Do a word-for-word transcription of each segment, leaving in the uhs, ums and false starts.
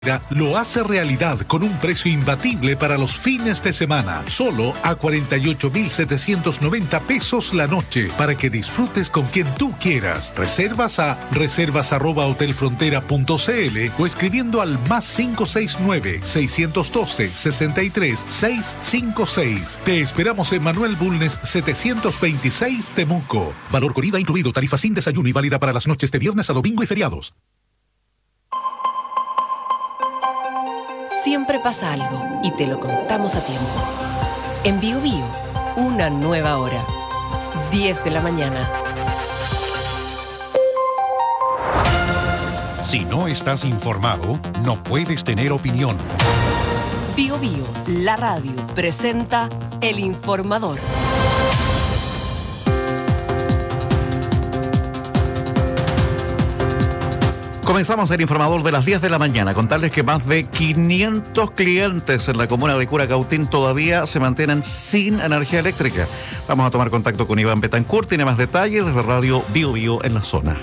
Lo hace realidad con un precio imbatible para los fines de semana. Solo a cuarenta y ocho mil setecientos noventa pesos la noche para que disfrutes con quien tú quieras. Reservas a reservas arroba hotelfrontera punto cl o escribiendo al más cinco seis nueve, seiscientos doce, sesenta y tres, seiscientos cincuenta y seis. Te esperamos en Manuel Bulnes setecientos veintiséis, Temuco. Valor con I V A incluido. Tarifa sin desayuno y válida para las noches de viernes a domingo y feriados. Siempre pasa algo y te lo contamos a tiempo. En Bio Bio, una nueva hora. diez de la mañana. Si no estás informado, no puedes tener opinión. Bio Bio, la radio, presenta El Informador. Comenzamos el informador de las diez de la mañana. Contarles que más de quinientos clientes en la comuna de Curacautín todavía se mantienen sin energía eléctrica. Vamos a tomar contacto con Iván Betancourt. Tiene más detalles desde Radio Bio Bio en la zona.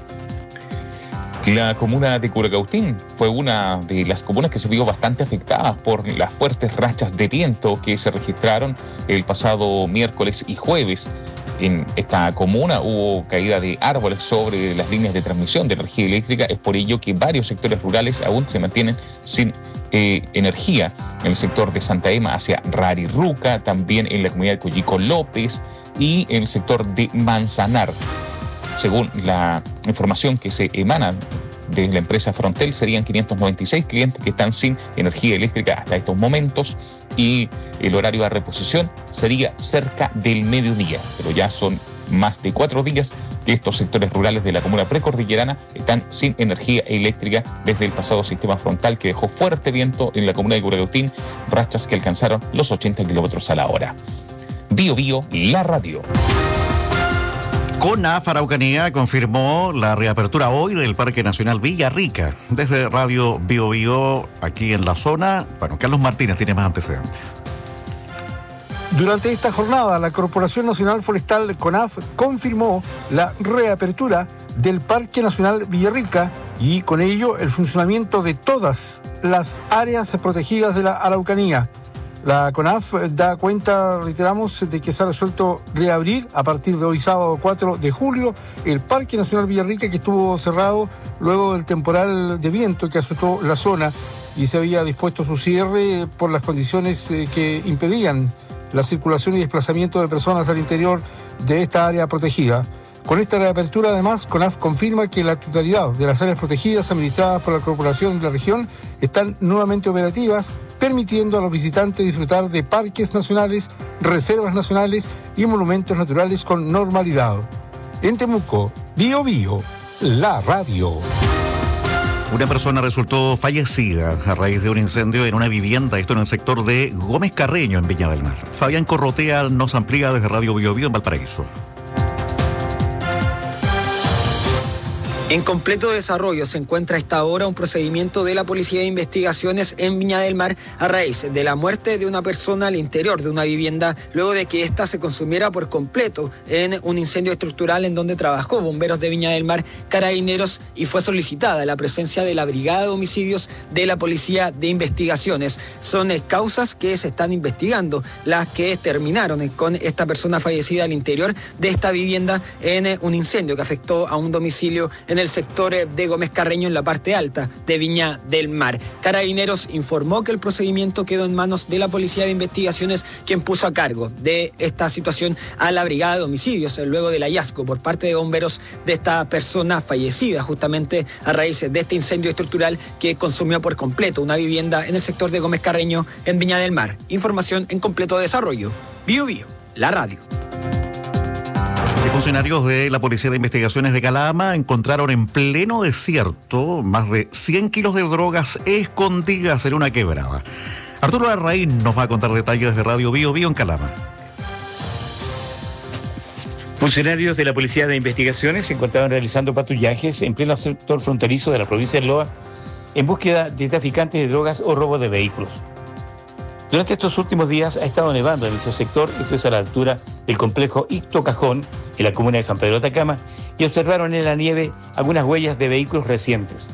La comuna de Curacautín fue una de las comunas que se vio bastante afectada por las fuertes rachas de viento que se registraron el pasado miércoles y jueves. En esta comuna hubo caída de árboles sobre las líneas de transmisión de energía eléctrica. Es por ello que varios sectores rurales aún se mantienen sin eh, energía. En el sector de Santa Ema hacia Rarirruca, también en la comunidad de Coyico López y en el sector de Manzanar. Según la información que se emana desde la empresa Frontel, serían quinientos noventa y seis clientes que están sin energía eléctrica hasta estos momentos y el horario de reposición sería cerca del mediodía, pero ya son más de cuatro días que estos sectores rurales de la comuna precordillerana están sin energía eléctrica desde el pasado sistema frontal que dejó fuerte viento en la comuna de Curacautín, rachas que alcanzaron los ochenta kilómetros a la hora. Bio Bio, la radio. CONAF Araucanía confirmó la reapertura hoy del Parque Nacional Villarrica. Desde Radio Bio Bio, aquí en la zona, bueno, Carlos Martínez tiene más antecedentes. Durante esta jornada, la Corporación Nacional Forestal CONAF confirmó la reapertura del Parque Nacional Villarrica y con ello el funcionamiento de todas las áreas protegidas de la Araucanía. La CONAF da cuenta, reiteramos, de que se ha resuelto reabrir a partir de hoy sábado cuatro de julio el Parque Nacional Villarrica, que estuvo cerrado luego del temporal de viento que azotó la zona y se había dispuesto su cierre por las condiciones que impedían la circulación y desplazamiento de personas al interior de esta área protegida. Con esta reapertura, además, CONAF confirma que la totalidad de las áreas protegidas administradas por la Corporación de la región están nuevamente operativas, permitiendo a los visitantes disfrutar de parques nacionales, reservas nacionales y monumentos naturales con normalidad. En Temuco, Bio Bio, la radio. Una persona resultó fallecida a raíz de un incendio en una vivienda, esto en el sector de Gómez Carreño, en Viña del Mar. Fabián Corrotea nos amplía desde Radio Bio Bio en Valparaíso. En completo desarrollo se encuentra a esta hora un procedimiento de la Policía de Investigaciones en Viña del Mar a raíz de la muerte de una persona al interior de una vivienda luego de que ésta se consumiera por completo en un incendio estructural en donde trabajó bomberos de Viña del Mar, carabineros y fue solicitada la presencia de la Brigada de Homicidios de la Policía de Investigaciones. Son causas que se están investigando las que terminaron con esta persona fallecida al interior de esta vivienda en un incendio que afectó a un domicilio en el sector de Gómez Carreño en la parte alta de Viña del Mar. Carabineros informó que el procedimiento quedó en manos de la Policía de Investigaciones, quien puso a cargo de esta situación a la Brigada de Homicidios luego del hallazgo por parte de bomberos de esta persona fallecida justamente a raíz de este incendio estructural que consumió por completo una vivienda en el sector de Gómez Carreño en Viña del Mar. Información en completo desarrollo. Bio Bio, la radio. Funcionarios de la Policía de Investigaciones de Calama encontraron en pleno desierto más de cien kilos de drogas escondidas en una quebrada. Arturo Larraín nos va a contar detalles de Radio Bio Bio en Calama. Funcionarios de la Policía de Investigaciones se encontraban realizando patrullajes en pleno sector fronterizo de la provincia de Loa en búsqueda de traficantes de drogas o robo de vehículos. Durante estos últimos días ha estado nevando en ese sector, esto es a la altura del complejo Icto Cajón, en la comuna de San Pedro de Atacama, y observaron en la nieve algunas huellas de vehículos recientes.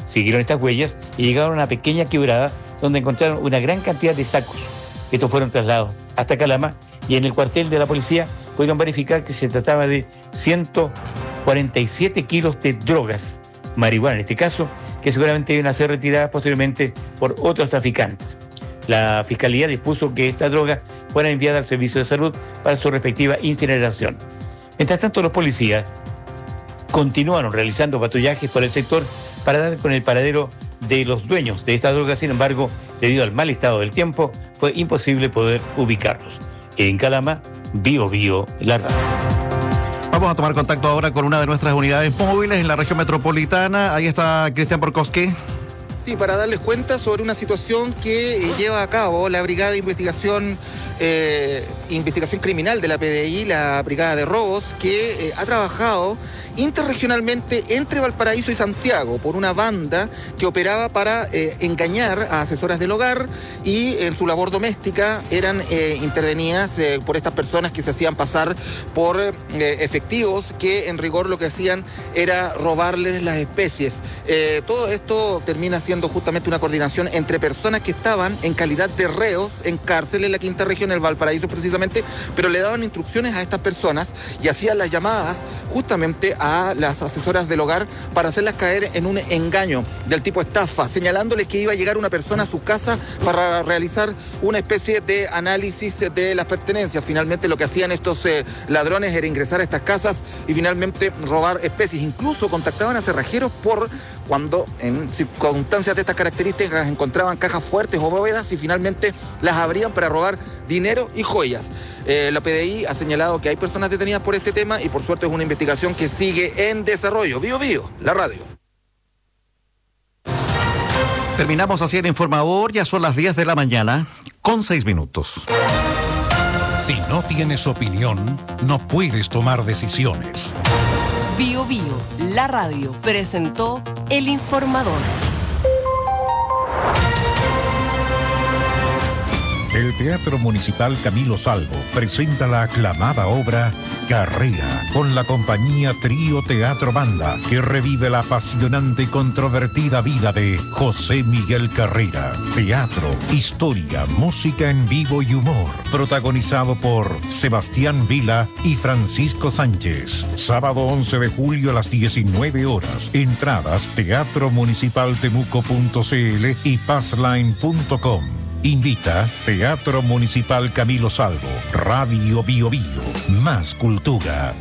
Siguieron estas huellas y llegaron a una pequeña quebrada donde encontraron una gran cantidad de sacos. Estos fueron trasladados hasta Calama y en el cuartel de la policía pudieron verificar que se trataba de ciento cuarenta y siete kilos de drogas, marihuana en este caso, que seguramente iban a ser retiradas posteriormente por otros traficantes. La Fiscalía dispuso que esta droga fuera enviada al Servicio de Salud para su respectiva incineración. Mientras tanto, los policías continuaron realizando patrullajes por el sector para dar con el paradero de los dueños de esta droga. Sin embargo, debido al mal estado del tiempo, fue imposible poder ubicarlos. En Calama, Bio Bio, la radio. Vamos a tomar contacto ahora con una de nuestras unidades móviles en la región metropolitana. Ahí está Cristian Borkowski. Sí, para darles cuenta sobre una situación que eh, lleva a cabo la Brigada de Investigación eh, Investigación Criminal de la P D I, la Brigada de Robos, que eh, ha trabajado interregionalmente entre Valparaíso y Santiago por una banda que operaba para eh, engañar a asesoras del hogar y en su labor doméstica eran eh, intervenidas eh, por estas personas que se hacían pasar por eh, efectivos que en rigor lo que hacían era robarles las especies. Eh, todo esto termina siendo justamente una coordinación entre personas que estaban en calidad de reos en cárcel en la quinta región, el Valparaíso precisamente, pero le daban instrucciones a estas personas y hacían las llamadas justamente a las asesoras del hogar para hacerlas caer en un engaño del tipo estafa, señalándoles que iba a llegar una persona a su casa para realizar una especie de análisis de las pertenencias. Finalmente lo que hacían estos eh, ladrones era ingresar a estas casas y finalmente robar especies. Incluso contactaban a cerrajeros por cuando en circunstancias de estas características encontraban cajas fuertes o bóvedas y finalmente las abrían para robar dinero y joyas. Eh, la P D I ha señalado que hay personas detenidas por este tema y por suerte es una investigación que sigue en desarrollo. Bio Bio, la radio. Terminamos así el informador, ya son las diez de la mañana, con seis minutos. Si no tienes opinión, no puedes tomar decisiones. Bio Bio, la radio, presentó el informador. El Teatro Municipal Camilo Salvo presenta la aclamada obra Carrera, con la compañía Trío Teatro Banda, que revive la apasionante y controvertida vida de José Miguel Carrera. Teatro, historia, música en vivo y humor. Protagonizado por Sebastián Vila y Francisco Sánchez. Sábado once de julio a las diecinueve horas. Entradas teatro municipal temuco punto c l y passline punto com. Invita Teatro Municipal Camilo Salvo, Radio Bio Bio, más cultura.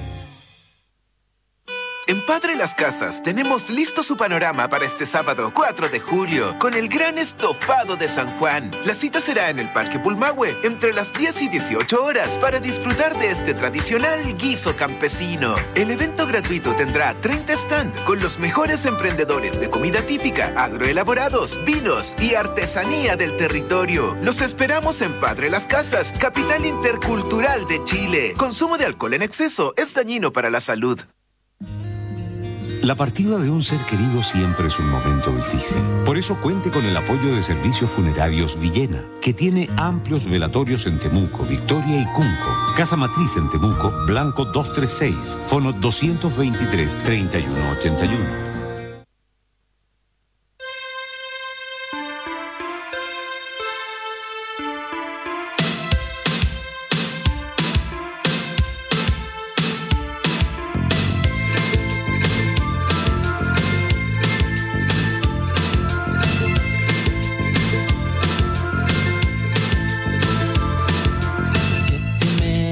En Padre Las Casas tenemos listo su panorama para este sábado cuatro de julio con el gran estofado de San Juan. La cita será en el Parque Pulmahue entre las diez y dieciocho horas para disfrutar de este tradicional guiso campesino. El evento gratuito tendrá treinta stand con los mejores emprendedores de comida típica, agroelaborados, vinos y artesanía del territorio. Los esperamos en Padre Las Casas, capital intercultural de Chile. Consumo de alcohol en exceso es dañino para la salud. La partida de un ser querido siempre es un momento difícil. Por eso cuente con el apoyo de Servicios Funerarios Villena, que tiene amplios velatorios en Temuco, Victoria y Cunco. Casa Matriz en Temuco, Blanco doscientos treinta y seis, fono doscientos veintitrés, treinta y uno ochenta y uno.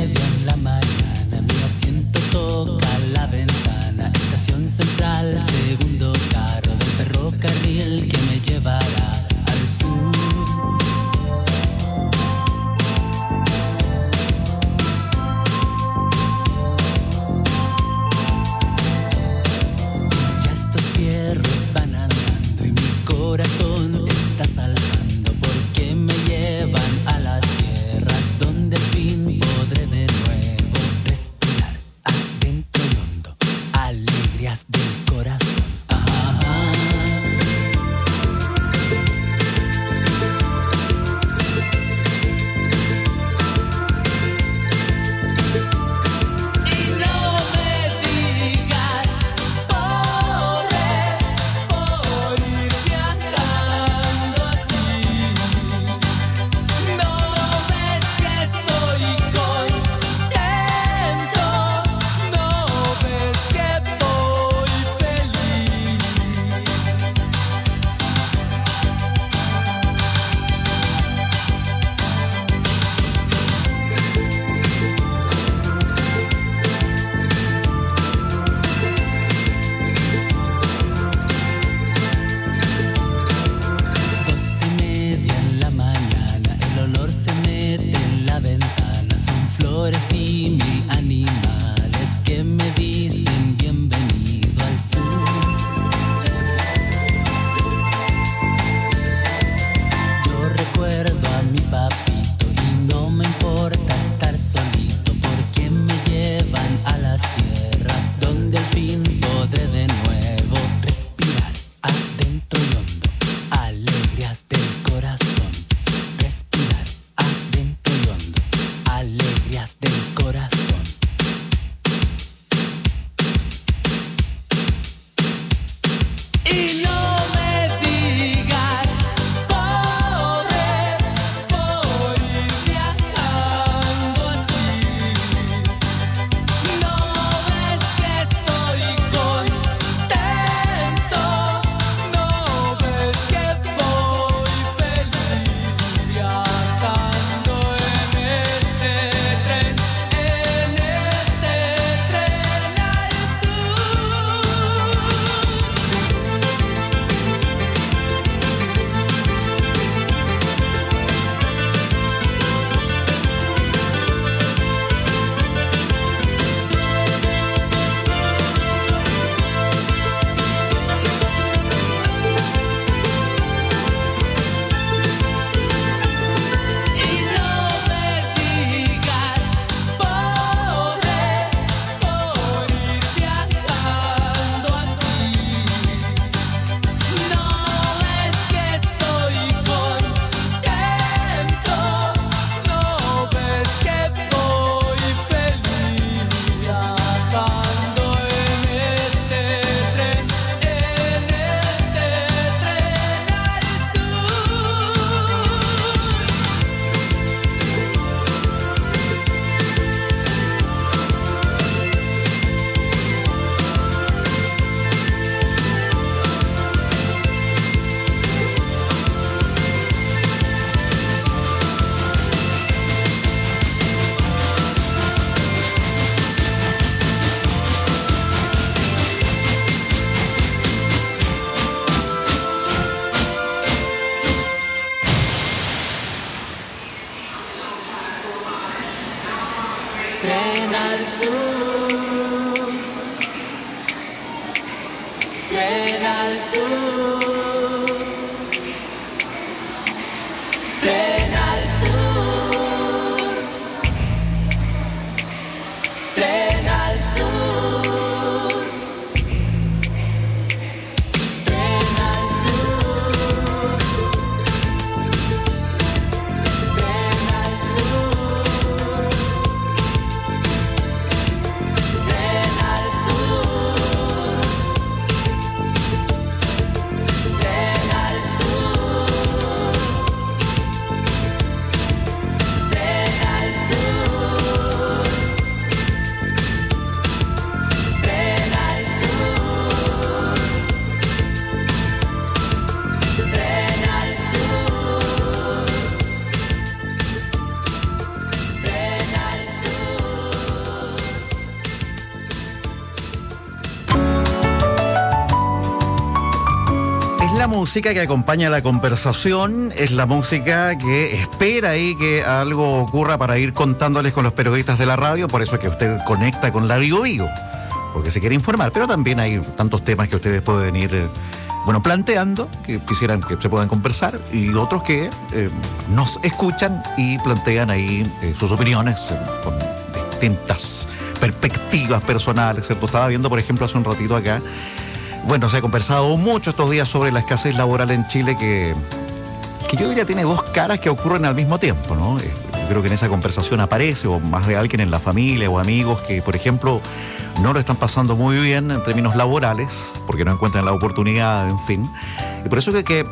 Se Tren al sur, tren al sur, tren al sur, tren al sur. Música que acompaña la conversación, es la música que espera ahí que algo ocurra para ir contándoles con los periodistas de la radio, por eso es que usted conecta con la Bio Bio, porque se quiere informar, pero también hay tantos temas que ustedes pueden ir, eh, bueno, planteando, que quisieran que se puedan conversar, y otros que eh, nos escuchan y plantean ahí eh, sus opiniones eh, con distintas perspectivas personales, ¿cierto? Estaba viendo, por ejemplo, hace un ratito acá, bueno, se ha conversado mucho estos días sobre la escasez laboral en Chile que, que yo diría tiene dos caras que ocurren al mismo tiempo, ¿no? Yo creo que en esa conversación aparece, o más de alguien en la familia o amigos que, por ejemplo, no lo están pasando muy bien en términos laborales, porque no encuentran la oportunidad, en fin. Y por eso que, que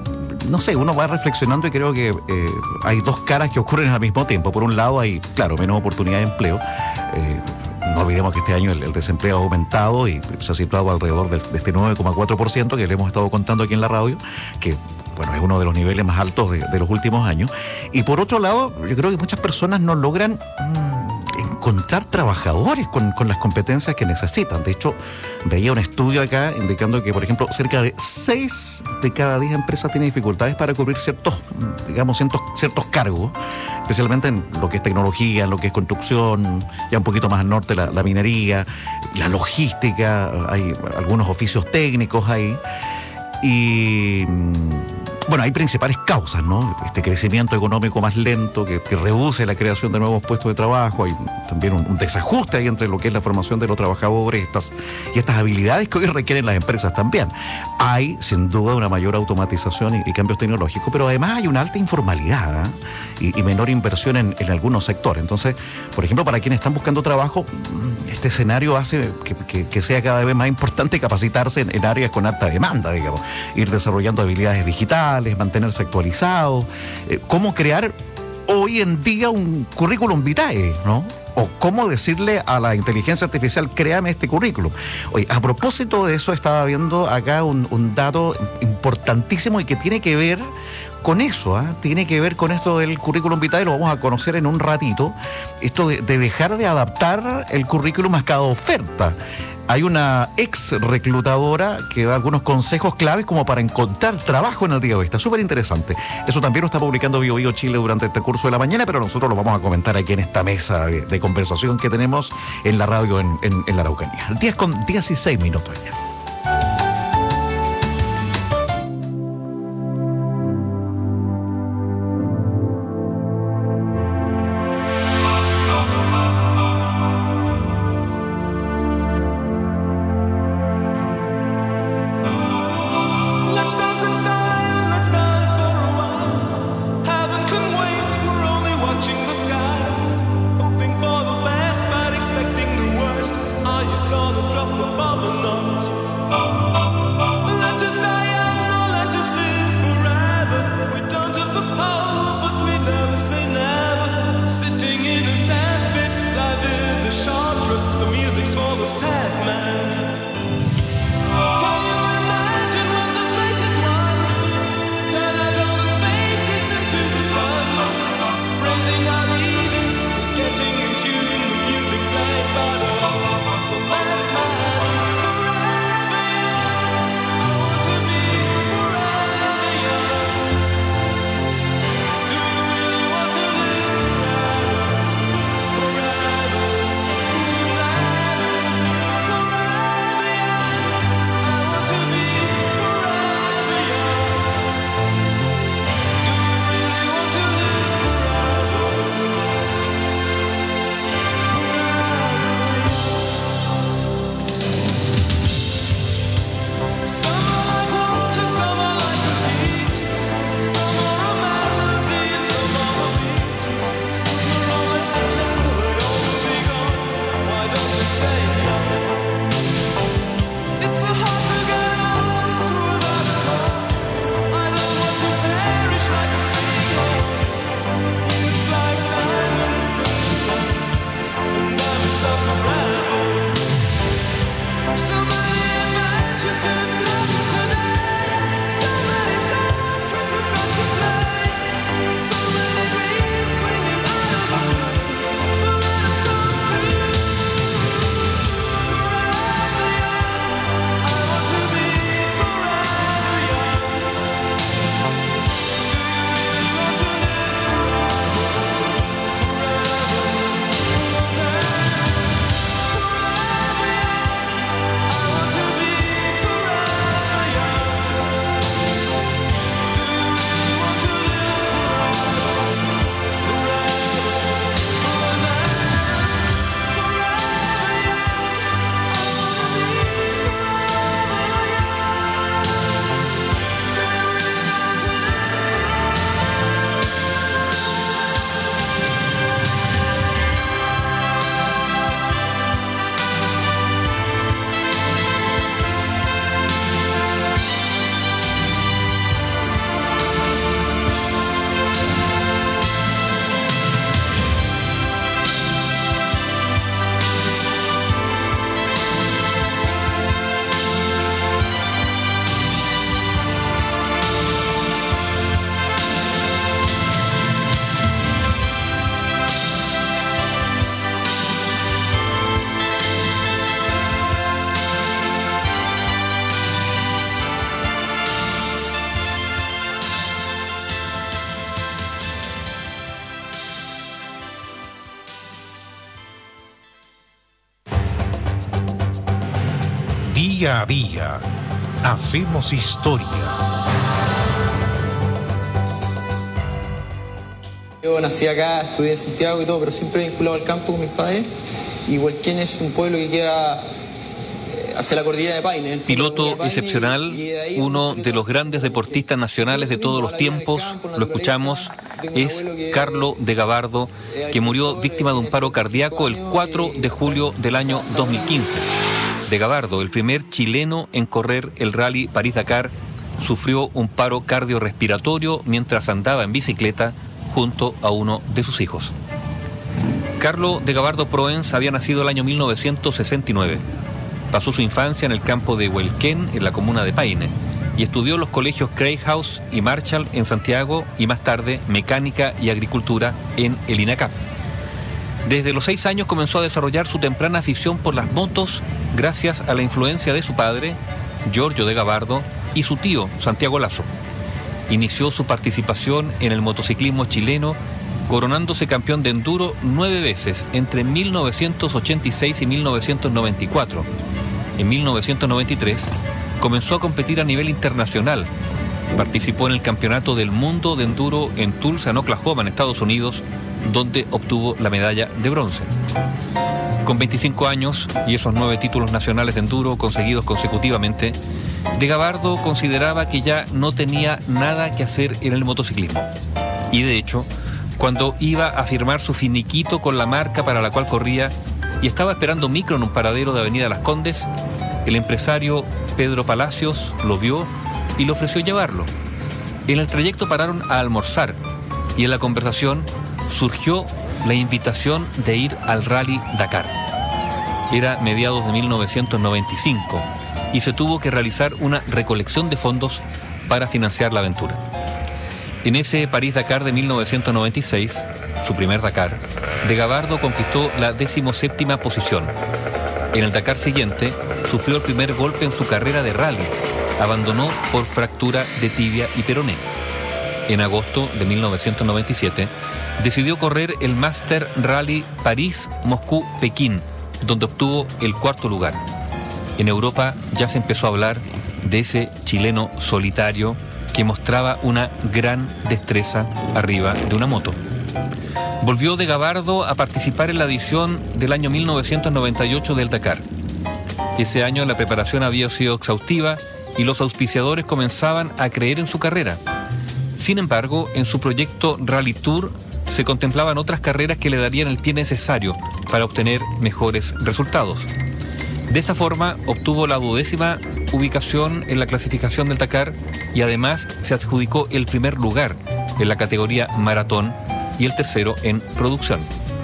no sé, uno va reflexionando y creo que eh, hay dos caras que ocurren al mismo tiempo. Por un lado hay, claro, menos oportunidad de empleo. Eh, No olvidemos que este año el, el desempleo ha aumentado y se ha situado alrededor de, de este nueve coma cuatro por ciento que le hemos estado contando aquí en la radio, que bueno, es uno de los niveles más altos de, de los últimos años. Y por otro lado, yo creo que muchas personas no logran mmm, encontrar trabajadores con, con las competencias que necesitan. De hecho, veía un estudio acá indicando que, por ejemplo, cerca de seis de cada diez empresas tienen dificultades para cubrir ciertos, digamos, ciertos, ciertos cargos, especialmente en lo que es tecnología, en lo que es construcción, ya un poquito más al norte la, la minería, la logística, hay algunos oficios técnicos ahí. Y bueno, hay principales causas, ¿no? Este crecimiento económico más lento que, que reduce la creación de nuevos puestos de trabajo. Hay también un, un desajuste ahí entre lo que es la formación de los trabajadores estas, y estas habilidades que hoy requieren las empresas también. Hay, sin duda, una mayor automatización y, y cambios tecnológicos, pero además hay una alta informalidad, ¿eh? y, y menor inversión en, en algunos sectores. Entonces, por ejemplo, para quienes están buscando trabajo, este escenario hace que, que, que sea cada vez más importante capacitarse en, en áreas con alta demanda, digamos, ir desarrollando habilidades digitales, mantenerse actualizado, eh, cómo crear hoy en día un currículum vitae, ¿no? O cómo decirle a la inteligencia artificial, créame este currículum. Oye, a propósito de eso, estaba viendo acá un, un dato importantísimo y que tiene que ver con eso, ¿eh? Tiene que ver con esto del currículum vitae, lo vamos a conocer en un ratito, esto de, de dejar de adaptar el currículum a cada oferta. Hay una ex reclutadora que da algunos consejos claves como para encontrar trabajo en el día de hoy. Está súper interesante. Eso también lo está publicando Bio Bio Chile durante el transcurso de la mañana, pero nosotros lo vamos a comentar aquí en esta mesa de, de conversación que tenemos en la radio en, en, en la Araucanía. diez con dieciséis minutos ya. Expecting the worst, are you gonna drop the bomb or not? Día a día, hacemos historia. Yo nací acá, estudié en Santiago y todo, pero siempre vinculado al campo con mis padres. Y Huelquén es un pueblo que queda hacia la cordillera de Paine. Piloto excepcional, uno de los grandes deportistas nacionales de todos los tiempos, lo escuchamos, es Carlo de Gabardo, que murió víctima de un paro cardíaco el cuatro de julio del año dos mil quince. De Gabardo, el primer chileno en correr el Rally París-Dakar, sufrió un paro cardiorrespiratorio mientras andaba en bicicleta junto a uno de sus hijos. Carlo de Gabardo Proens había nacido el año mil novecientos sesenta y nueve. Pasó su infancia en el campo de Huelquén, en la comuna de Paine, y estudió en los colegios Craig House y Marshall en Santiago y más tarde mecánica y agricultura en el INACAP. Desde los seis años comenzó a desarrollar su temprana afición por las motos gracias a la influencia de su padre, Giorgio de Gabardo, y su tío, Santiago Lazo. Inició su participación en el motociclismo chileno, coronándose campeón de enduro nueve veces entre mil novecientos ochenta y seis y mil novecientos noventa y cuatro. En mil novecientos noventa y tres comenzó a competir a nivel internacional. Participó en el Campeonato del Mundo de Enduro en Tulsa, en Oklahoma, en Estados Unidos, donde obtuvo la medalla de bronce. Con veinticinco años y esos nueve títulos nacionales de enduro conseguidos consecutivamente, de Gabardo consideraba que ya no tenía nada que hacer en el motociclismo. Y de hecho, cuando iba a firmar su finiquito con la marca para la cual corría y estaba esperando micro en un paradero de Avenida Las Condes, el empresario Pedro Palacios lo vio y le ofreció llevarlo. En el trayecto pararon a almorzar y en la conversación surgió la invitación de ir al Rally Dakar. Era mediados de mil novecientos noventa y cinco y se tuvo que realizar una recolección de fondos para financiar la aventura. En ese París-Dakar de mil novecientos noventa y seis, su primer Dakar, de Gabardo conquistó la decimoséptima posición. En el Dakar siguiente, sufrió el primer golpe en su carrera de rally. Abandonó por fractura de tibia y peroné. En agosto de mil novecientos noventa y siete, decidió correr el Master Rally París-Moscú-Pekín, donde obtuvo el cuarto lugar. En Europa ya se empezó a hablar de ese chileno solitario que mostraba una gran destreza arriba de una moto. Volvió de Gabardo a participar en la edición del año mil novecientos noventa y ocho del Dakar. Ese año la preparación había sido exhaustiva y los auspiciadores comenzaban a creer en su carrera. Sin embargo, en su proyecto Rally Tour se contemplaban otras carreras que le darían el pie necesario para obtener mejores resultados. De esta forma, obtuvo la duodécima ubicación en la clasificación del Dakar y además se adjudicó el primer lugar en la categoría maratón y el tercero en producción.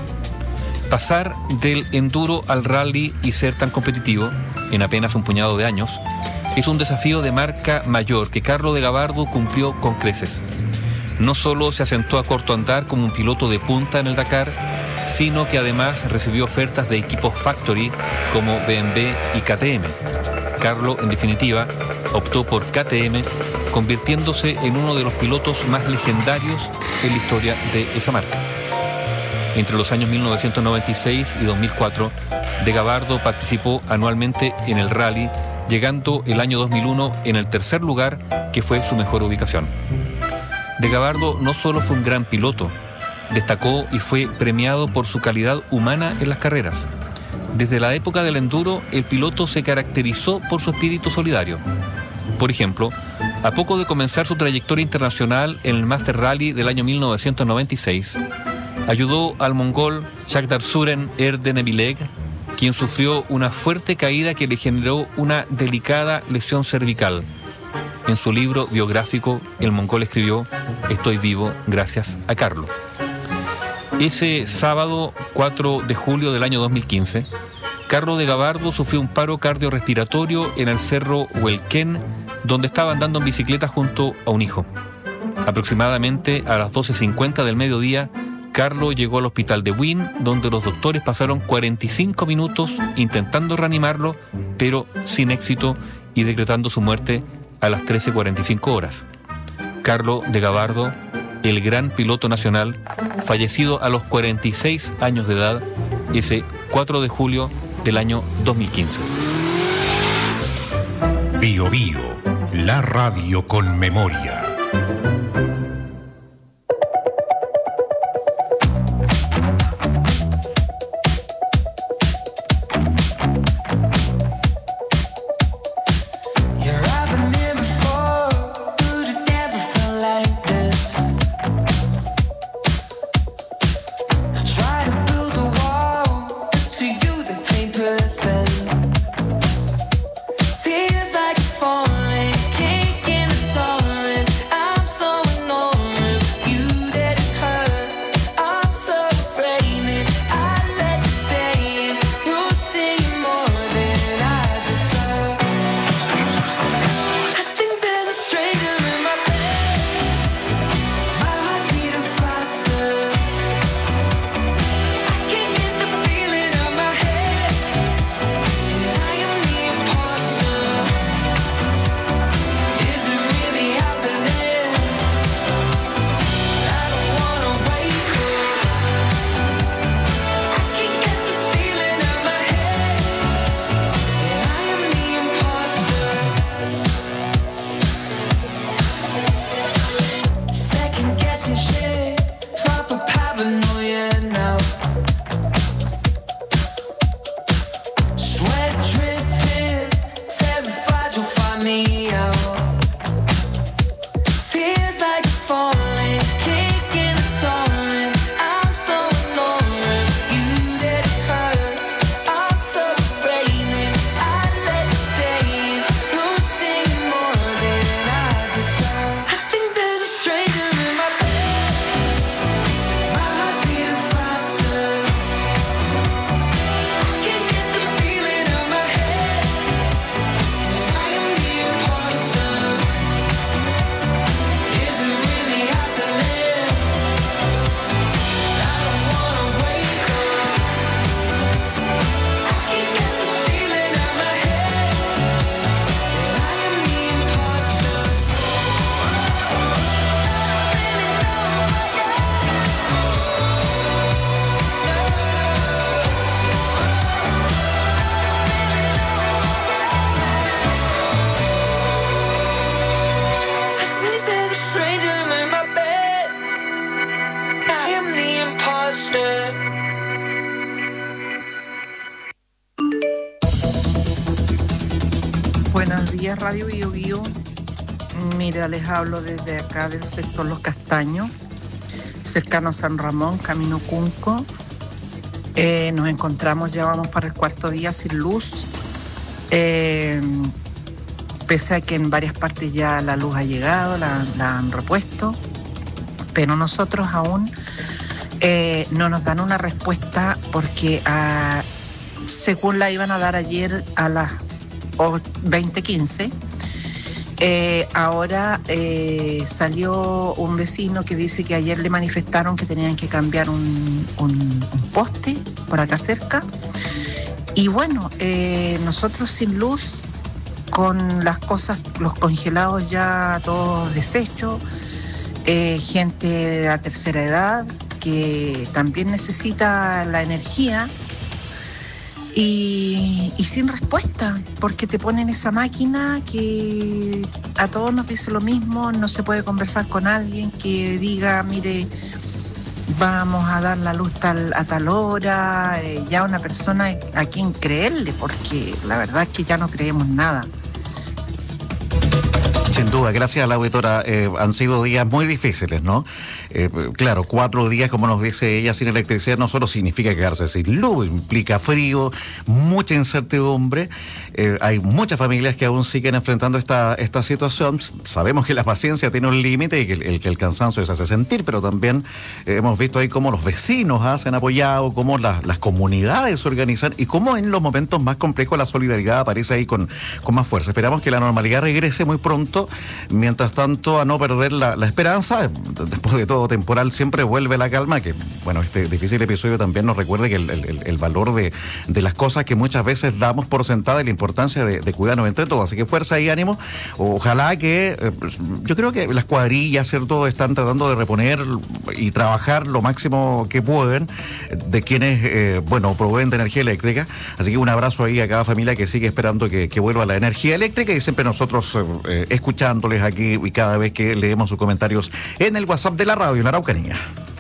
Pasar del enduro al rally y ser tan competitivo en apenas un puñado de años es un desafío de marca mayor que Carlo de Gabardo cumplió con creces. No solo se asentó a corto andar como un piloto de punta en el Dakar, sino que además recibió ofertas de equipos factory como B M W y K T M. Carlo, en definitiva, optó por K T M, convirtiéndose en uno de los pilotos más legendarios en la historia de esa marca. Entre los años mil novecientos noventa y seis y dos mil cuatro, de Gabardo participó anualmente en el rally, llegando el año dos mil uno en el tercer lugar, que fue su mejor ubicación. De Gabardo no solo fue un gran piloto, destacó y fue premiado por su calidad humana en las carreras. Desde la época del enduro, el piloto se caracterizó por su espíritu solidario. Por ejemplo, a poco de comenzar su trayectoria internacional en el Master Rally del año mil novecientos noventa y seis, ayudó al mongol Shakdarsuren Erdenebileg, quien sufrió una fuerte caída que le generó una delicada lesión cervical. En su libro biográfico, el mongol escribió: "Estoy vivo gracias a Carlo". Ese sábado cuatro de julio del año dos mil quince, Carlo de Gabardo sufrió un paro cardiorrespiratorio en el cerro Huelquén, donde estaba andando en bicicleta junto a un hijo. Aproximadamente a las doce cincuenta del mediodía, Carlo llegó al hospital de Wien, donde los doctores pasaron cuarenta y cinco minutos intentando reanimarlo, pero sin éxito, y decretando su muerte a las trece cuarenta y cinco horas. Carlo de Gabardo, el gran piloto nacional, fallecido a los cuarenta y seis años de edad, ese cuatro de julio del año dos mil quince. Bio Bio, la radio con memoria. Radio Bio Bio. Mira, les hablo desde acá del sector Los Castaños, cercano a San Ramón, camino Cunco. Eh, nos encontramos, ya vamos para el cuarto día sin luz, eh, pese a que en varias partes ya la luz ha llegado, la, la han repuesto, pero nosotros aún eh, no nos dan una respuesta porque a, según la iban a dar ayer a las veinte quince, eh, ahora eh, salió un vecino que dice que ayer le manifestaron que tenían que cambiar un, un, un poste por acá cerca, y bueno, eh, nosotros sin luz, con las cosas, los congelados ya todos deshechos, eh, gente de la tercera edad que también necesita la energía. Y, y sin respuesta, porque te ponen esa máquina que a todos nos dice lo mismo, no se puede conversar con alguien que diga, mire, vamos a dar la luz tal, a tal hora, eh, ya una persona a quien creerle, porque la verdad es que ya no creemos nada. Sin duda, gracias a la auditora. Eh, han sido días muy difíciles, ¿no? Eh, claro, cuatro días, como nos dice ella, sin electricidad no solo significa quedarse sin luz, implica frío, mucha incertidumbre. Eh, hay muchas familias que aún siguen enfrentando esta, esta situación. Sabemos que la paciencia tiene un límite y que el, el, que el cansancio se hace sentir, pero también eh, hemos visto ahí cómo los vecinos ¿ah? se han apoyado, cómo las, las comunidades se organizan y cómo en los momentos más complejos la solidaridad aparece ahí con, con más fuerza. Esperamos que la normalidad regrese muy pronto. Mientras tanto, a no perder la, la esperanza, después de todo temporal siempre vuelve la calma, que bueno, este difícil episodio también nos recuerda que el, el, el valor de, de las cosas que muchas veces damos por sentada y la importancia de, de cuidarnos entre todos. Así que fuerza y ánimo. Ojalá que, eh, yo creo que las cuadrillas, ¿cierto?, están tratando de reponer y trabajar lo máximo que pueden de quienes, eh, bueno, proveen de energía eléctrica. Así que un abrazo ahí a cada familia que sigue esperando que, que vuelva la energía eléctrica y siempre nosotros eh, escuchándoles aquí y cada vez que leemos sus comentarios en el WhatsApp de la radio en la Araucanía.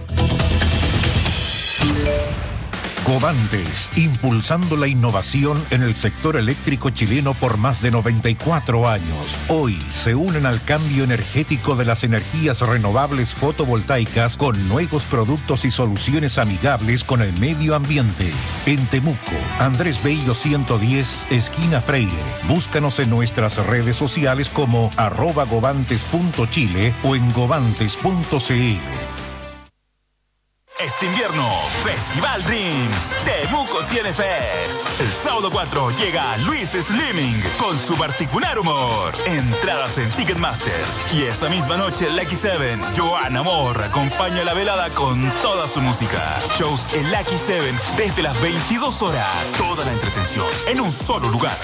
Covantes, impulsando la innovación en el sector eléctrico chileno por más de noventa y cuatro años. Hoy se unen al cambio energético de las energías renovables fotovoltaicas con nuevos productos y soluciones amigables con el medio ambiente. En Temuco, Andrés Bello ciento diez, esquina Freire. Búscanos en nuestras redes sociales como arroba govantes punto chile o en govantes punto cl. Este invierno, Festival Dreams, Temuco tiene Fest. El sábado cuatro llega Luis Slimming con su particular humor. Entradas en Ticketmaster. Y esa misma noche, Lucky Seven, Joan Moore acompaña la velada con toda su música. Shows en Lucky Seven desde las veintidós horas. Toda la entretención en un solo lugar.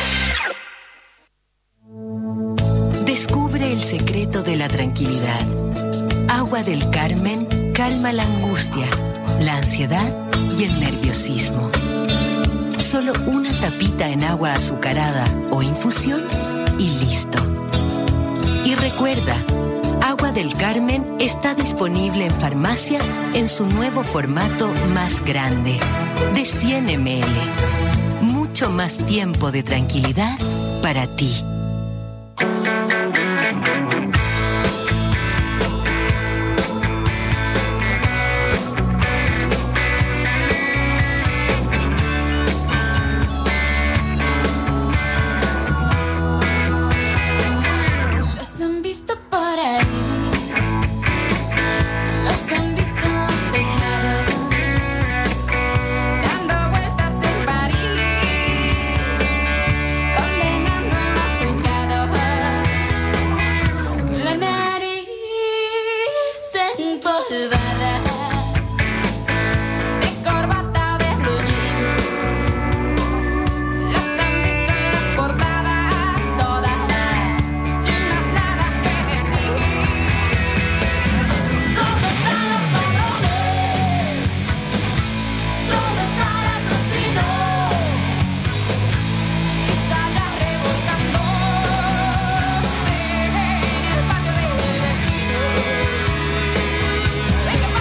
Descubre el secreto de la tranquilidad. Agua del Carmen calma la angustia, la ansiedad y el nerviosismo. Solo una tapita en agua azucarada o infusión y listo. Y recuerda, Agua del Carmen está disponible en farmacias en su nuevo formato más grande, de cien mililitros. Mucho más tiempo de tranquilidad para ti. Venga,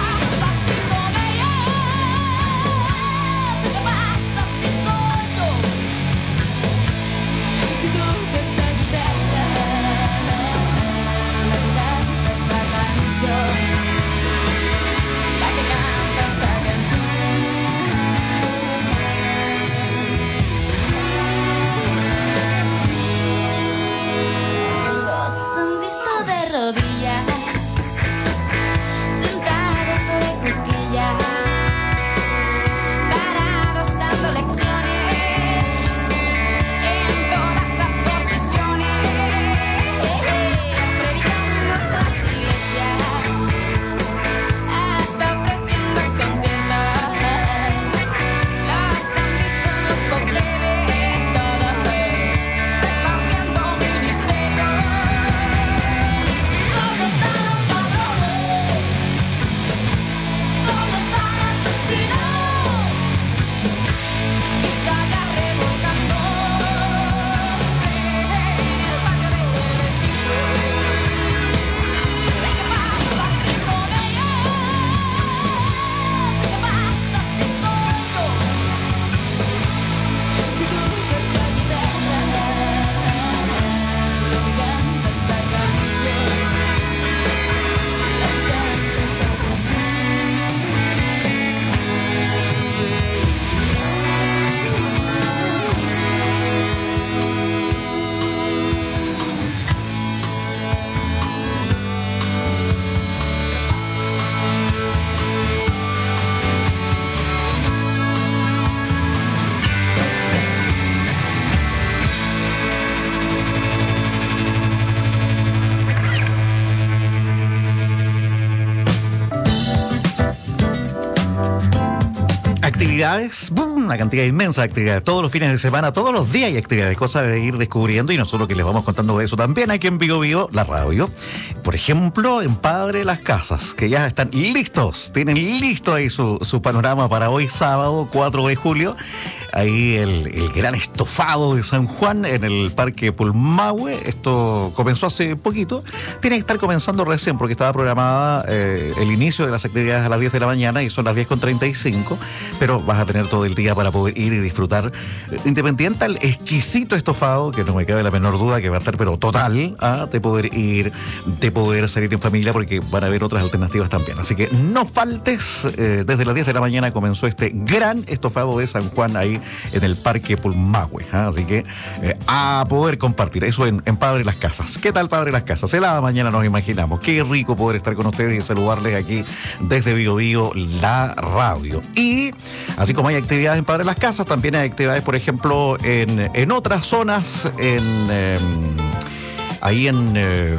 actividades, una cantidad inmensa de actividades, todos los fines de semana, todos los días hay actividades, cosas de ir descubriendo y nosotros que les vamos contando de eso también aquí en Bio Bio, la radio. Por ejemplo, en Padre Las Casas, que ya están listos, tienen listo ahí su, su panorama para hoy sábado cuatro de julio. Ahí el, el gran estofado de San Juan en el Parque Pulmahue. Esto comenzó hace poquito. Tiene que estar comenzando recién porque estaba programada eh, el inicio de las actividades a las diez de la mañana y son las diez con treinta y cinco. Pero vas a tener todo el día para poder ir y disfrutar. Independiente al exquisito estofado, que no me cabe la menor duda que va a estar pero total, ¿ah? de poder ir, de poder salir en familia porque van a haber otras alternativas también. Así que no faltes. Eh, desde las diez de la mañana comenzó este gran estofado de San Juan ahí en el Parque Pulmahue, ¿eh? Así que eh, a poder compartir eso en, en Padre Las Casas. ¿Qué tal Padre Las Casas? Helada mañana nos imaginamos. Qué rico poder estar con ustedes y saludarles aquí desde Bio Bio, la radio. Y así como hay actividades en Padre Las Casas, también hay actividades, por ejemplo, en, en otras zonas, en eh, ahí en eh,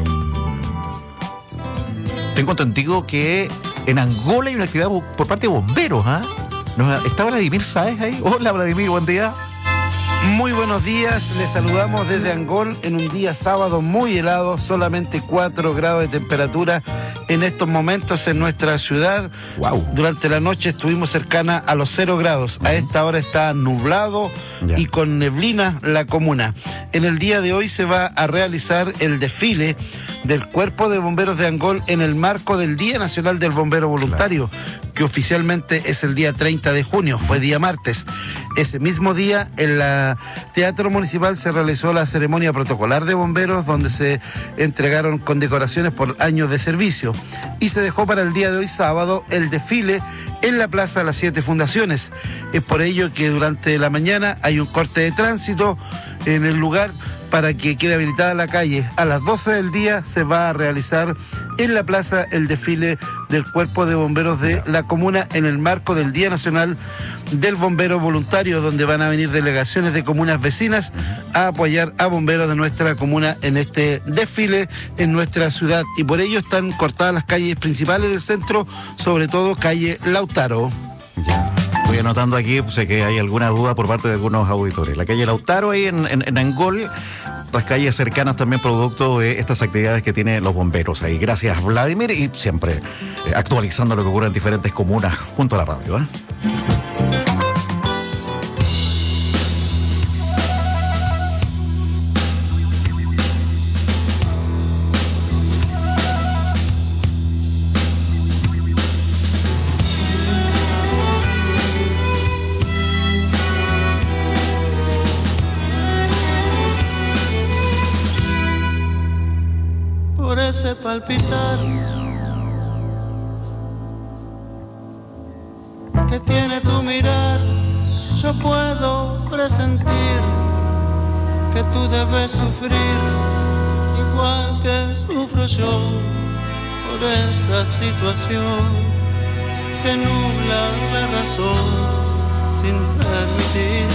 tengo entendido que en Angola hay una actividad por parte de bomberos, ¿ah? ¿eh? ¿Está Vladimir Sáez ahí? Hola Vladimir, buen día. Muy buenos días, les saludamos desde Angol en un día sábado muy helado, solamente cuatro grados de temperatura en estos momentos en nuestra ciudad. Wow. Durante la noche estuvimos cercana a los cero grados, a esta hora está nublado ya. y con neblina la comuna. En el día de hoy se va a realizar el desfile del Cuerpo de Bomberos de Angol en el marco del Día Nacional del Bombero Voluntario, claro. que oficialmente es el día treinta de junio, fue día martes. Ese mismo día, en la Teatro Municipal se realizó la ceremonia protocolar de bomberos, donde se entregaron condecoraciones por años de servicio. Y se dejó para el día de hoy, sábado, el desfile en la Plaza de las Siete Fundaciones. Es por ello que durante la mañana hay un corte de tránsito en el lugar para que quede habilitada la calle. A las doce del día se va a realizar en la plaza el desfile del Cuerpo de Bomberos de la comuna en el marco del Día Nacional del Bombero Voluntario, donde van a venir delegaciones de comunas vecinas a apoyar a bomberos de nuestra comuna en este desfile en nuestra ciudad. Y por ello están cortadas las calles principales del centro, sobre todo calle Lautaro. Ya. Estoy anotando aquí, sé que hay alguna duda por parte de algunos auditores. La calle Lautaro ahí en, en, en Angol, las calles cercanas también producto de estas actividades que tienen los bomberos ahí. Gracias Vladimir y siempre eh, actualizando lo que ocurre en diferentes comunas junto a la radio, ¿eh? Ese palpitar que tiene tu mirar, yo puedo presentir que tú debes sufrir igual que sufro yo por esta situación que nubla la razón sin permitir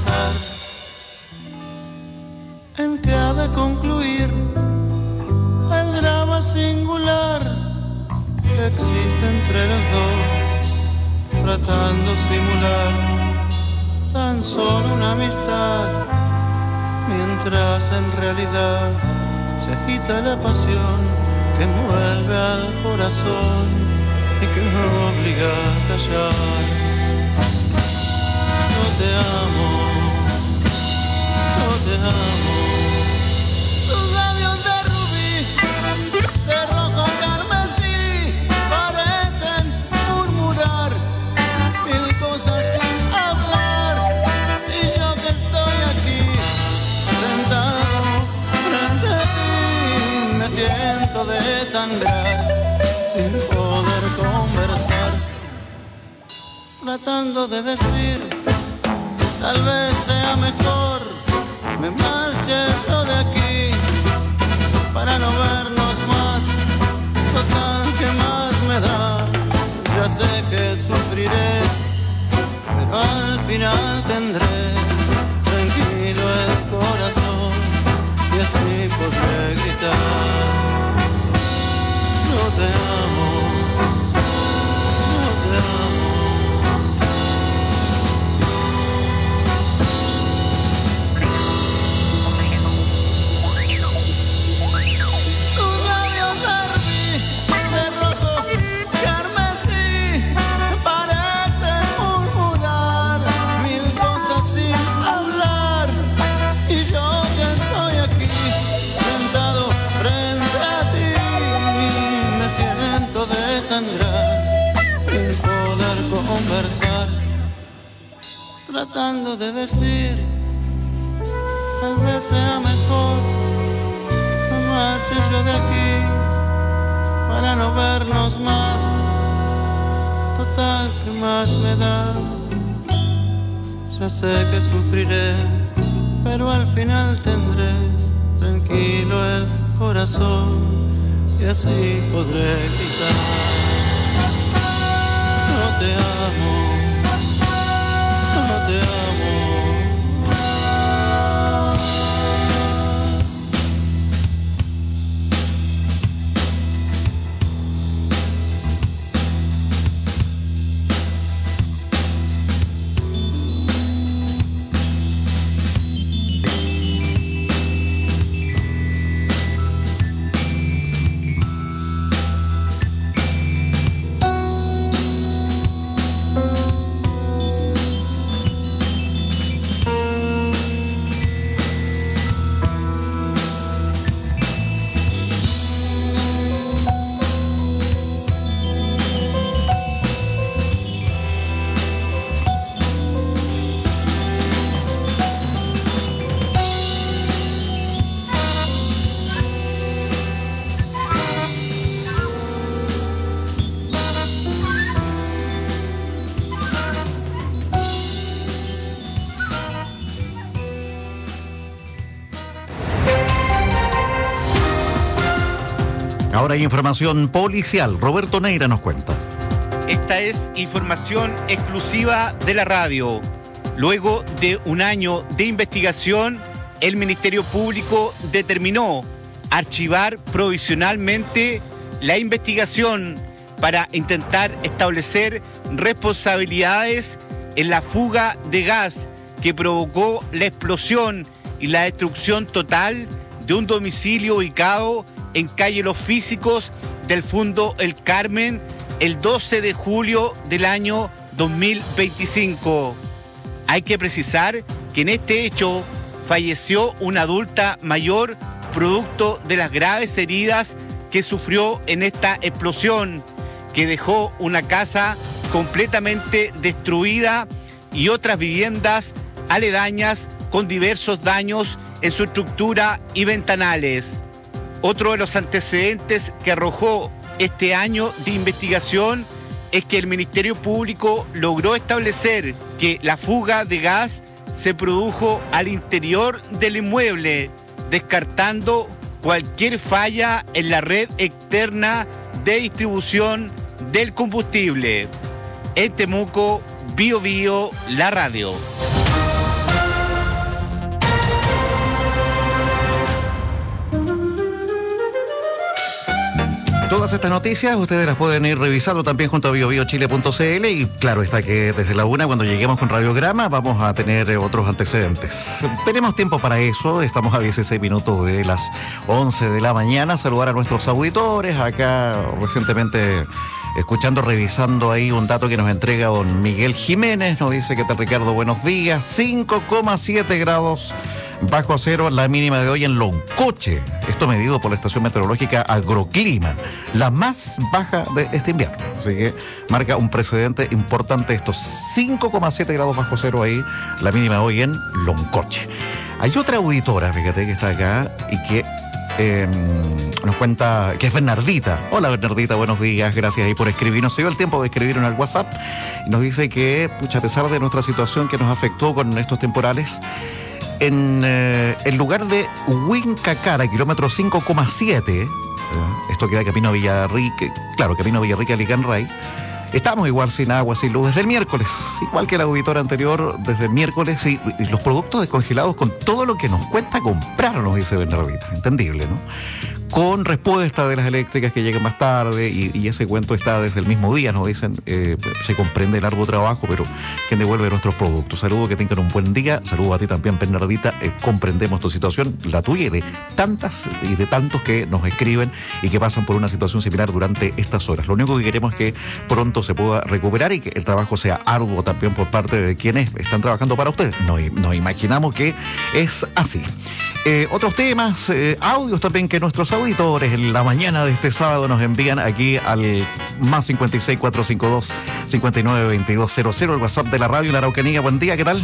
pensar en que ha de concluir el drama singular que existe entre los dos, tratando simular tan solo una amistad, mientras en realidad se agita la pasión que envuelve al corazón y que obliga a callar. Yo te amo, yo te amo. De rojo carmesí parecen murmurar mil cosas sin hablar, y yo que estoy aquí sentado frente a ti me siento desangrar sin poder conversar, tratando de decir tal vez sea mejor me marche yo de aquí para no vernos más. Total, ¿qué más me da? Ya sé que sufriré, pero al final tendré tranquilo el corazón y así podré gritar. Yo te amo, yo te amo. tratando de decir, tal vez sea mejor me marche yo de aquí para no vernos más. Total, ¿qué más me da? Ya sé que sufriré, pero al final tendré tranquilo el corazón y así podré gritar: yo te amo, yo te amo. Ahora hay información policial. Roberto Neira nos cuenta. Esta es información exclusiva de la radio. Luego de un año de investigación, el Ministerio Público determinó archivar provisionalmente la investigación para intentar establecer responsabilidades en la fuga de gas que provocó la explosión y la destrucción total de un domicilio ubicado en calle Los Físicos del Fundo El Carmen el doce de julio del año dos mil veinticinco. Hay que precisar que en este hecho falleció una adulta mayor producto de las graves heridas que sufrió en esta explosión, que dejó una casa completamente destruida y otras viviendas aledañas con diversos daños en su estructura y ventanales. Otro de los antecedentes que arrojó este año de investigación es que el Ministerio Público logró establecer que la fuga de gas se produjo al interior del inmueble, descartando cualquier falla en la red externa de distribución del combustible. En Temuco, Bio Bio, la radio. Todas estas noticias ustedes las pueden ir revisando también junto a bio bio chile punto c l y claro está que desde la una, cuando lleguemos con Radiograma, vamos a tener otros antecedentes. Tenemos tiempo para eso, estamos a dieciséis minutos de las once de la mañana. Saludar a nuestros auditores, acá recientemente escuchando, revisando ahí un dato que nos entrega don Miguel Jiménez. Nos dice: ¿qué tal, Ricardo? Buenos días. cinco coma siete grados bajo cero la mínima de hoy en Loncoche. Esto medido por la estación meteorológica Agroclima, la más baja de este invierno. Así que marca un precedente importante estos cinco coma siete grados bajo cero ahí, la mínima de hoy en Loncoche. Hay otra auditora, fíjate, que está acá y que Eh, nos cuenta que es Bernardita. Hola Bernardita, buenos días, gracias ahí por escribirnos. Se dio el tiempo de escribir en el WhatsApp y nos dice que, pucha, a pesar de nuestra situación que nos afectó con estos temporales, en eh, el lugar de Huincacara, kilómetro cinco coma siete, eh, esto queda camino a Villarrica, claro, camino a Villarrica, Licanray, estamos igual sin agua, sin luz desde el miércoles, igual que la auditora anterior, desde el miércoles, y, y los productos descongelados con todo lo que nos cuesta comprar, nos dice Bernardita. Entendible, ¿no? Con respuesta de las eléctricas que lleguen más tarde, y, y ese cuento está desde el mismo día, nos dicen, eh, se comprende el largo trabajo, pero ¿quién devuelve nuestros productos? Saludos, que tengan un buen día, saludos a ti también, Bernardita, eh, comprendemos tu situación, la tuya y de tantas y de tantos que nos escriben y que pasan por una situación similar durante estas horas. Lo único que queremos es que pronto se pueda recuperar y que el trabajo sea arduo también por parte de quienes están trabajando para ustedes. Nos, nos imaginamos que es así. Eh, otros temas, eh, audios también que nuestros auditores en la mañana de este sábado nos envían aquí al más cincuenta y seis, cuatrocientos cincuenta y dos, cincuenta y nueve, veintidós cero cero, el WhatsApp de la radio, la Araucanía. Buen día, ¿qué tal?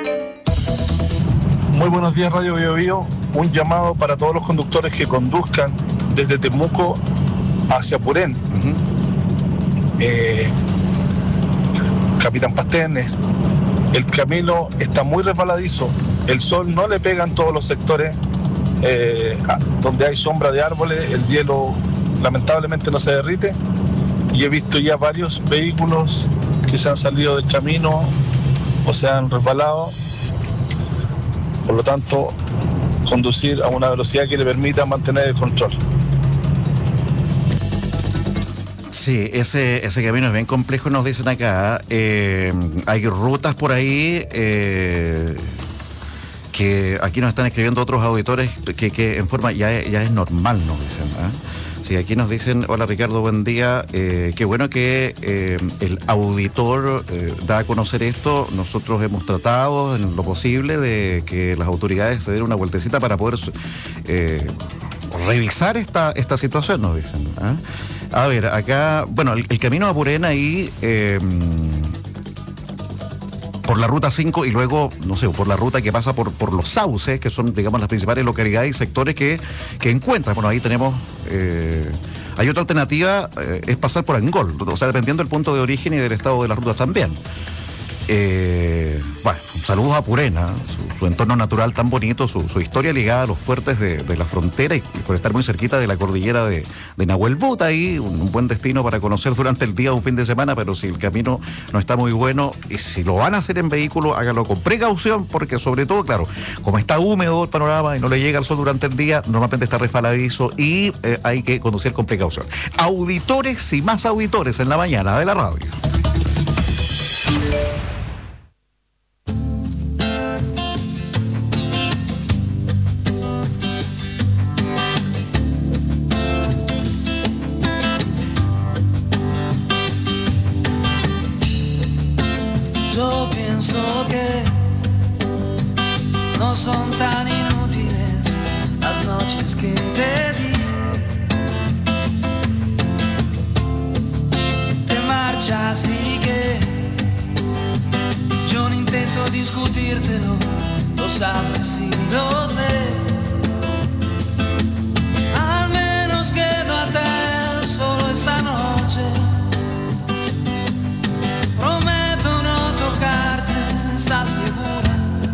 Muy buenos días, Radio Bio Bio. Un llamado para todos los conductores que conduzcan desde Temuco hacia Purén. Uh-huh. eh, Capitán Pasternes, el camino está muy resbaladizo, el sol no le pega en todos los sectores eh, donde hay sombra de árboles, el hielo lamentablemente no se derrite y he visto ya varios vehículos que se han salido del camino o se han resbalado. Por lo tanto, conducir a una velocidad que le permita mantener el control. Sí, ese, ese camino es bien complejo, nos dicen acá. Eh, hay rutas por ahí eh, que aquí nos están escribiendo otros auditores que, que en forma ya, ya es normal, nos dicen. ¿eh? Sí, aquí nos dicen, hola Ricardo, buen día. Eh, qué bueno que eh, el auditor eh, da a conocer esto. Nosotros hemos tratado en lo posible de que las autoridades se den una vueltecita para poder eh, revisar esta, esta situación, nos dicen. ¿eh? A ver, acá, bueno, el, el camino a Purén ahí, eh, por la ruta cinco y luego, no sé, por la ruta que pasa por, por los sauces, que son, digamos, las principales localidades y sectores que, que encuentran. Bueno, ahí tenemos, eh, hay otra alternativa, eh, es pasar por Angol, o sea, dependiendo del punto de origen y del estado de las rutas también. Eh, bueno, saludos a Purena, su, su entorno natural tan bonito, su, su historia ligada a los fuertes de, de la frontera y, y por estar muy cerquita de la cordillera de, de Nahuel Buta, ahí un, un buen destino para conocer durante el día o un fin de semana, pero si el camino no está muy bueno y si lo van a hacer en vehículo, hágalo con precaución, porque sobre todo, claro, como está húmedo el panorama y no le llega el sol durante el día, normalmente está resbaladizo y eh, hay que conducir con precaución. Auditores y más auditores en la mañana de la radio. Yo pienso que no son tan inútiles las noches que te di. Te marchas y que yo no intento discutírtelo, lo sabes y lo sé. Al menos quédate solo esta noche. Prometo no tocarte, ¿estás segura?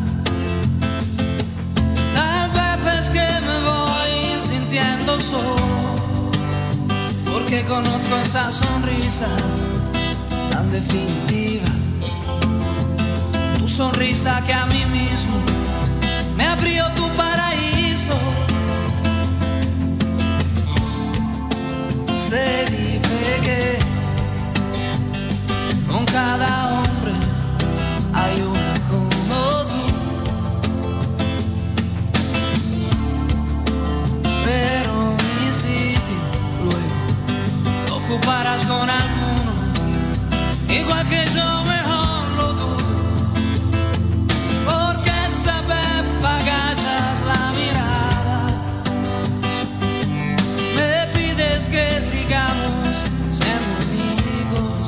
Tal vez es que me voy sintiendo solo, porque conozco esa sonrisa tan definitiva. Tu sonrisa que a mí mismo me abrió tu paraíso. Se dice que con cada hombre hay una como tú, pero mi sitio luego lo ocuparás con alguno, igual que yo, mejor lo dudo, porque esta vez agachas la mirada, me pides que sigamos siendo amigos.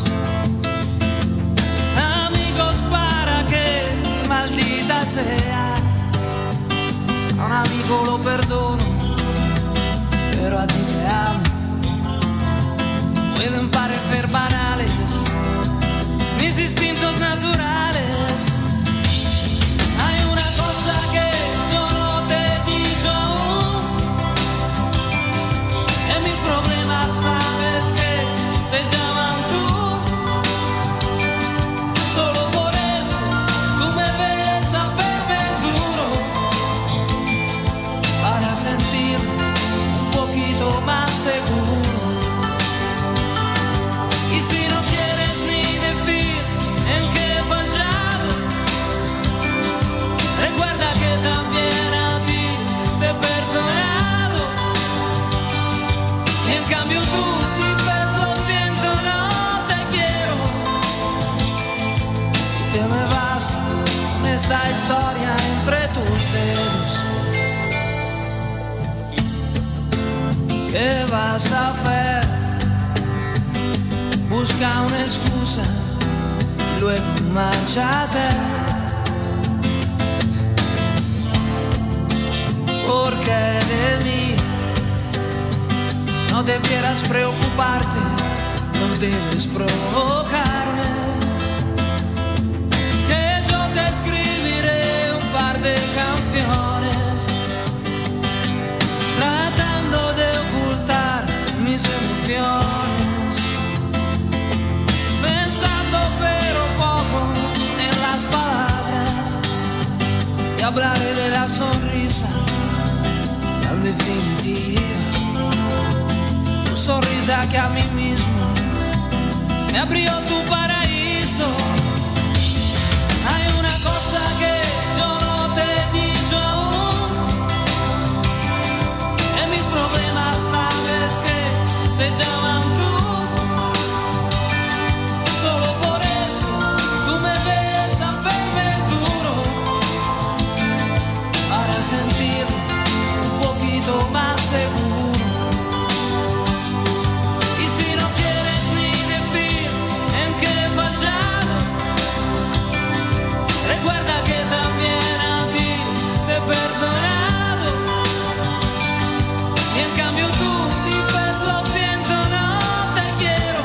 Para que, maldita sea, a un amigo lo perdono, pero a ti te amo. Pueden parecer banales mis instintos naturales. Hay una cosa que yo no te he dicho aún, en mis problemas sabes que se llaman tú. Solo por eso tú me ves a verme duro, para sentirme un poquito más seguro. busca una excusa y luego márchate. Porque de mí no debieras preocuparte, no debes provocarme. Que yo te escribiré un par de canciones, tratando de ocultar mis emociones, pensando pero poco en las palabras, y hablaré de la sonrisa tan definitiva, tu sonrisa que a mí mismo me abrió tu paraíso. Hay una cosa que yo no te he dicho aún, en mis problemas sabes que se llaman tú. Solo por eso tú me ves tan firme y duro, para sentir un poquito más seguro. Y si no quieres ni decir en qué he fallado, recuerda que también a ti te he perdonado. Y en cambio tú dices lo siento, no te quiero,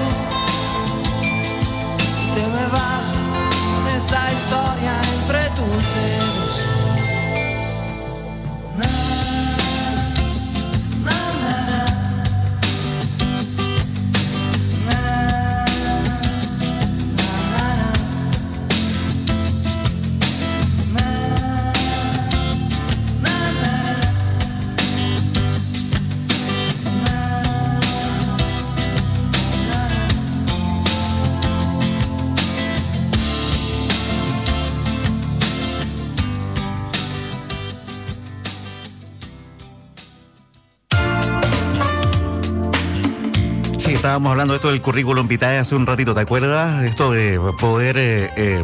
y te me vas con esta historia entre tus dedos. Estábamos hablando de esto del currículum vitae hace un ratito, ¿te acuerdas? Esto de poder eh, eh,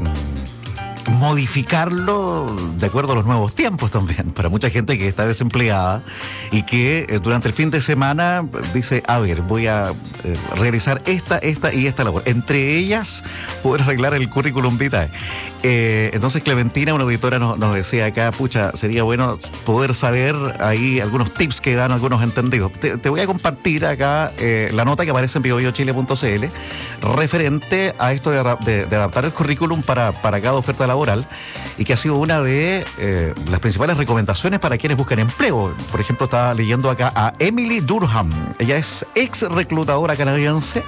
modificarlo de acuerdo a los nuevos tiempos también, para mucha gente que está desempleada y que eh, durante el fin de semana dice, a ver, voy a eh, realizar esta, esta y esta labor. Entre ellas, poder arreglar el currículum vitae. Eh, entonces Clementina, una auditora, nos, nos decía acá, pucha, sería bueno poder saber ahí algunos tips que dan algunos entendidos. Te, te voy a compartir acá eh, la nota que aparece en bio bio chile punto c l referente a esto de, de, de adaptar el currículum para, para cada oferta laboral, y que ha sido una de eh, las principales recomendaciones para quienes buscan empleo. Por ejemplo, estaba leyendo acá a Emily Durham. Ella es ex reclutadora canadiense,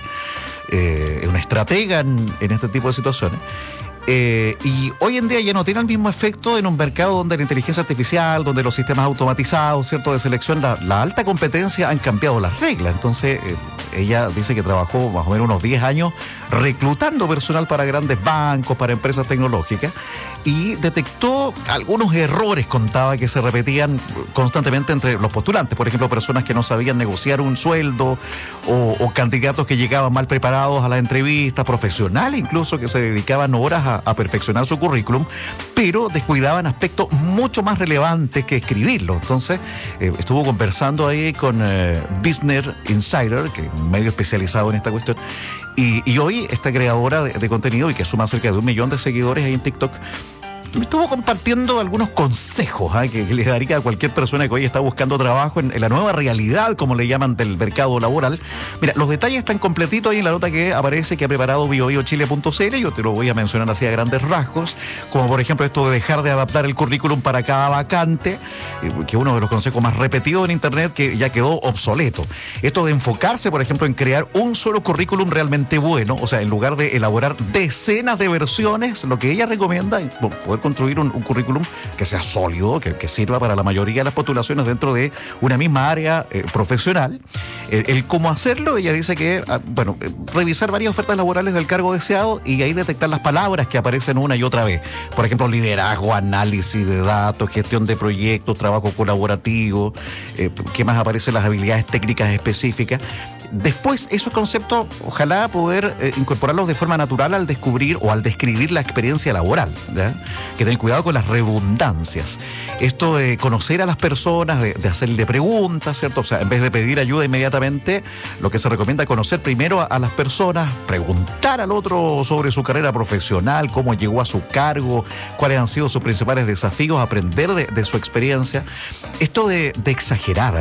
eh, una estratega en, en este tipo de situaciones. Eh, y hoy en día ya no tiene el mismo efecto en un mercado donde la inteligencia artificial, donde los sistemas automatizados, ¿cierto?, de selección, la, la alta competencia han cambiado las reglas. Entonces, eh, ella dice que trabajó más o menos unos diez años reclutando personal para grandes bancos, para empresas tecnológicas, y detectó algunos errores, contaba, que se repetían constantemente entre los postulantes. Por ejemplo, personas que no sabían negociar un sueldo, o, o candidatos que llegaban mal preparados a la entrevista, profesionales incluso que se dedicaban horas a, a perfeccionar su currículum, pero descuidaban aspectos mucho más relevantes que escribirlo. Entonces, eh, estuvo conversando ahí con eh, Business Insider, que es un medio especializado en esta cuestión, y, y hoy esta creadora de, de contenido, y que suma cerca de un millón de seguidores ahí en TikTok, me estuvo compartiendo algunos consejos ¿eh? que, que le daría a cualquier persona que hoy está buscando trabajo en, en la nueva realidad, como le llaman, del mercado laboral. Mira, los detalles están completitos ahí en la nota que aparece, que ha preparado bio bio chile punto c l. Yo te lo voy a mencionar así a grandes rasgos, como por ejemplo esto de dejar de adaptar el currículum para cada vacante, eh, que es uno de los consejos más repetidos en internet, que ya quedó obsoleto. Esto de enfocarse, por ejemplo, en crear un solo currículum realmente bueno, o sea, en lugar de elaborar decenas de versiones, lo que ella recomienda es poder construir un, un currículum que sea sólido, que, que sirva para la mayoría de las postulaciones dentro de una misma área eh, profesional. El, el cómo hacerlo, ella dice que, ah, bueno, eh, revisar varias ofertas laborales del cargo deseado y ahí detectar las palabras que aparecen una y otra vez. Por ejemplo, liderazgo, análisis de datos, gestión de proyectos, trabajo colaborativo, eh, ¿qué más aparecen? Las habilidades técnicas específicas. Después, esos conceptos, ojalá poder eh, incorporarlos de forma natural al descubrir o al describir la experiencia laboral, ¿ya? que tener cuidado con las redundancias. Esto de conocer a las personas, de, de hacerle preguntas, ¿cierto? O sea, en vez de pedir ayuda inmediatamente, lo que se recomienda es conocer primero a, a las personas, preguntar al otro sobre su carrera profesional, cómo llegó a su cargo, cuáles han sido sus principales desafíos, aprender de, de su experiencia. Esto de, de exagerar,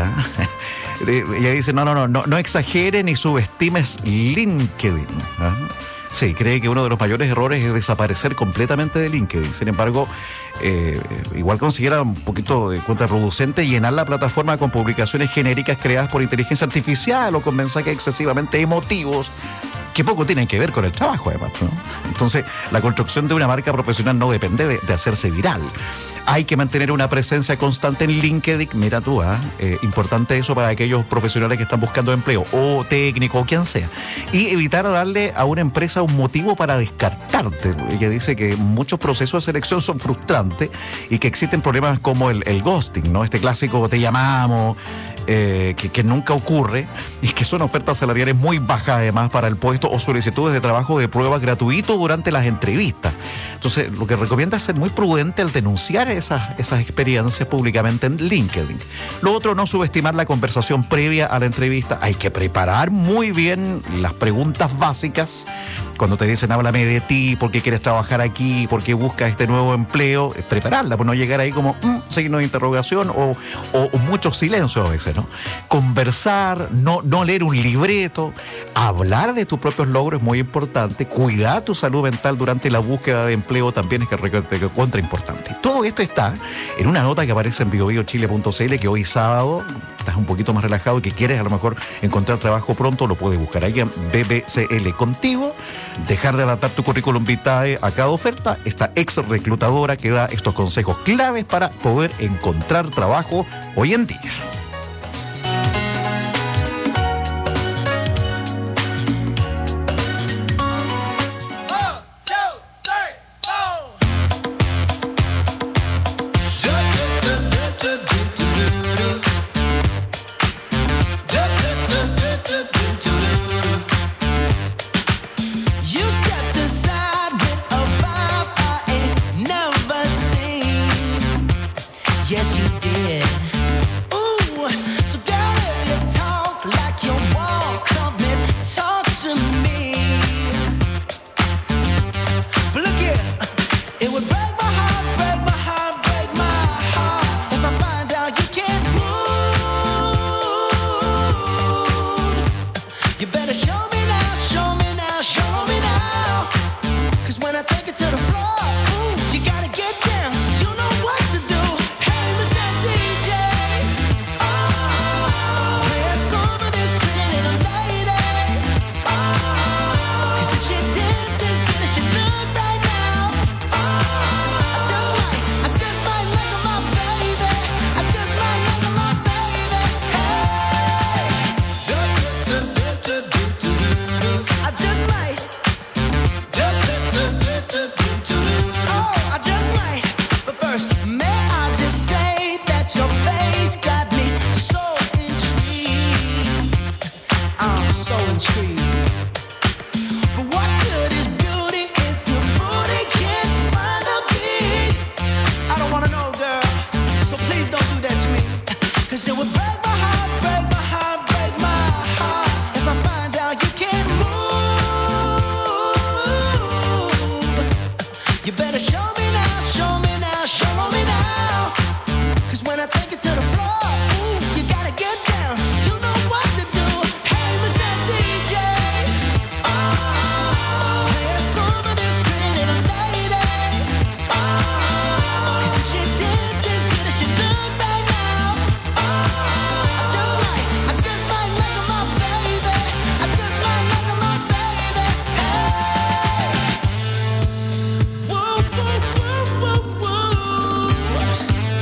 ¿eh? Ella dice, no, no, no, no, no exagere ni subestimes LinkedIn. ¿eh? Sí, cree que uno de los mayores errores es desaparecer completamente de LinkedIn. Sin embargo, eh, igual considera un poquito de contraproducente llenar la plataforma con publicaciones genéricas creadas por inteligencia artificial o con mensajes excesivamente emotivos que poco tienen que ver con el trabajo, además, ¿no? Entonces, la construcción de una marca profesional no depende de, de hacerse viral. Hay que mantener una presencia constante en LinkedIn. Mira tú, ¿eh? Eh, importante eso para aquellos profesionales que están buscando empleo, o técnico, o quien sea. Y evitar darle a una empresa un motivo para descartarte. Ella dice que muchos procesos de selección son frustrantes y que existen problemas como el, el ghosting, ¿no? Este clásico te llamamos, eh, que, que nunca ocurre, y que son ofertas salariales muy bajas además para el puesto, o solicitudes de trabajo de prueba gratuito durante las entrevistas. Entonces, lo que recomienda es ser muy prudente al denunciar esas, esas experiencias públicamente en LinkedIn. Lo otro, no subestimar la conversación previa a la entrevista. Hay que preparar muy bien las preguntas básicas. Cuando te dicen, háblame de ti, por qué quieres trabajar aquí, por qué buscas este nuevo empleo, prepararla, pues no llegar ahí como mmm, signo de interrogación o, o, o mucho silencio a veces, ¿no? Conversar, no, no leer un libreto, hablar de tus propios logros es muy importante, cuidar tu salud mental durante la búsqueda de empleo también es que es contra importante. Todo esto está en una nota que aparece en bio bio chile punto c l, que hoy sábado estás un poquito más relajado y que quieres a lo mejor encontrar trabajo pronto, lo puedes buscar ahí en B B C L Contigo. Dejar de adaptar tu currículum vitae a cada oferta. Esta ex reclutadora que da estos consejos claves para poder encontrar trabajo hoy en día.